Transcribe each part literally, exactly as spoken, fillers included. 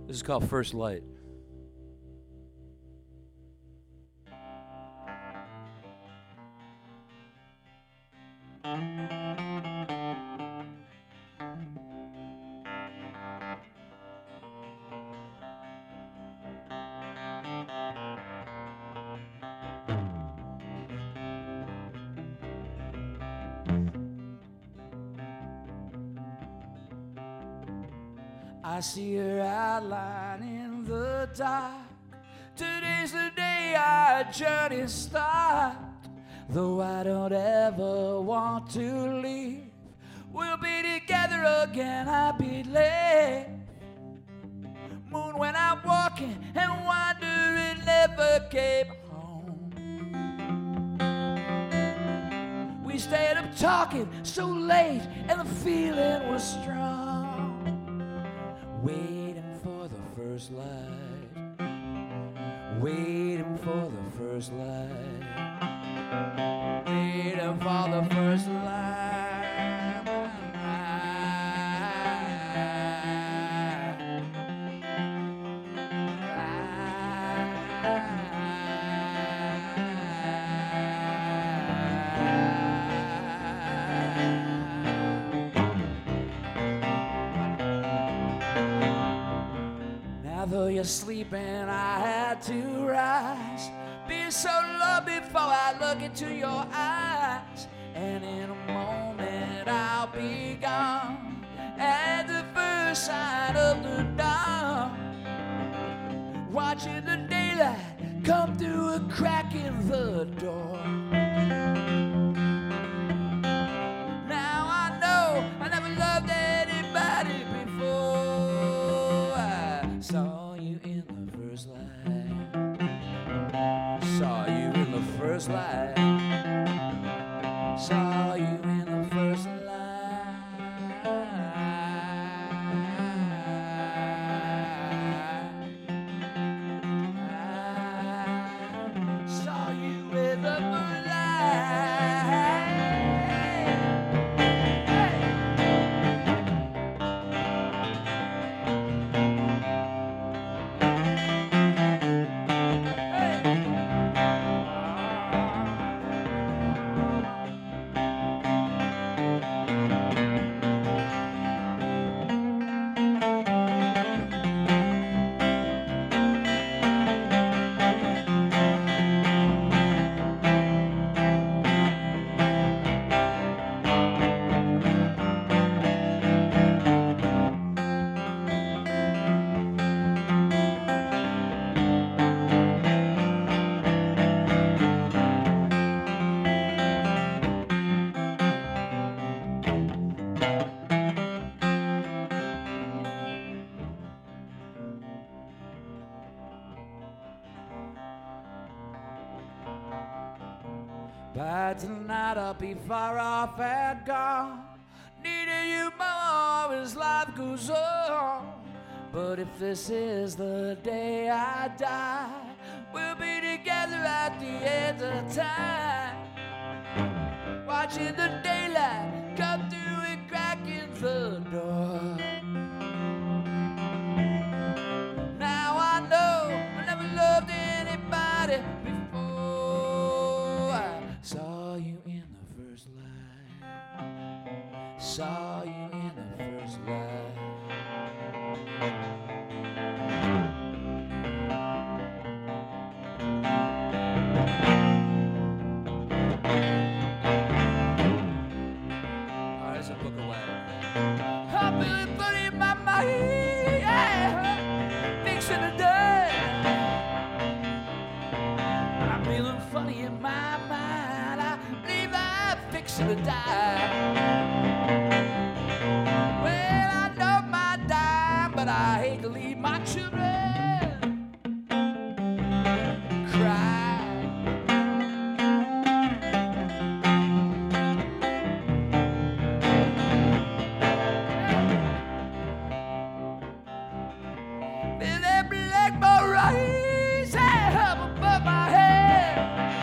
This is called First Light. I see her outline in the dark. Today's the day our journey starts. Though I don't ever want to leave, we'll be together again, I believe. Moon when I'm walking and wandering, never came home. We stayed up talking so late and the feeling was strong. Waiting for the first light, waiting for the first light, waiting for the first light. Though you're sleeping, I had to rise. Be so low before I look into your eyes. And in a moment I'll be gone. At the first sign of the dawn, watching the daylight come through a crack in the door. Now I know I never loved anybody before. I saw you in the first light. Saw you in the first light. Saw you in the first light. Saw you in the first By tonight I'll be far off and gone, needing you more as life goes on. But if this is the day I die, we'll be together at the end of time, watching the daylight come through and crack in the door. Now I know I never loved anybody before. I saw you in the first light. Saw you in the first light. Oh, there's a book away. I've been funny in my mind, yeah, fixing to die. I'm feeling funny in my mind. I believe I'm fixing to die. Well, I love my dime, but I hate to leave my children cry. Then that black ball rise up above my head.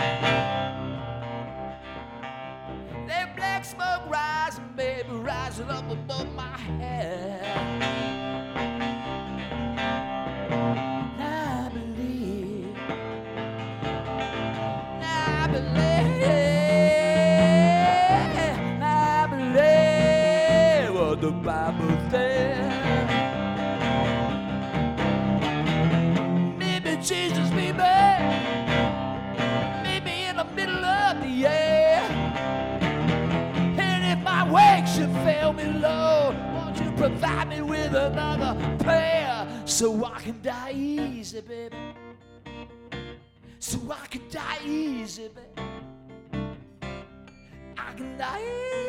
That black smoke rising, baby, rising up above my head. believe, I believe what the Bible says. Maybe Jesus be back, maybe in the middle of the air. And if my wake should fail me, Lord, won't you provide me with another pair so I can die easy, baby. So I can die easy, baby. I can die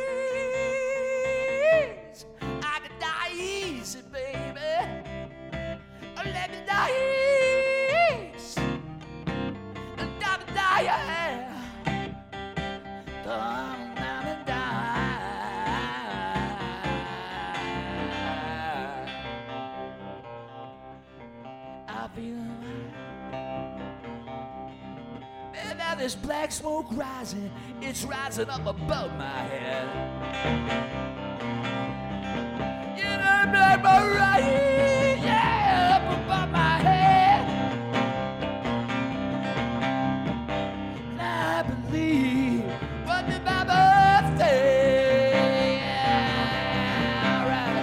easy. I can die easy, baby. Oh, let me die easy. Let me die, yeah. Come down and die. I feel now there's black smoke rising, it's rising up above my head. You know, black smoke rising, yeah, up above my head. And I believe what the Bible says. Yeah, right.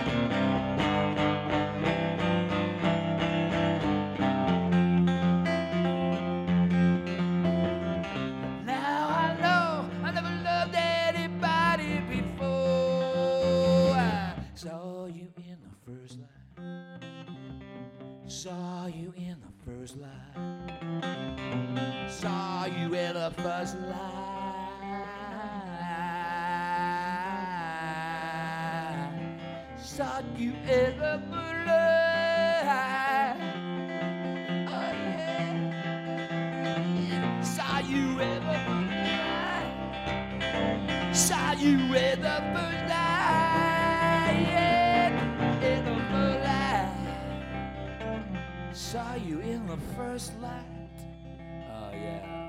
Saw you in the first line. Saw you in the first line. Saw you in the moonlight. Oh yeah. Saw you in the moonlight. Saw you in the moonlight. Yeah, in the moonlight. Saw you in the first light. Oh yeah.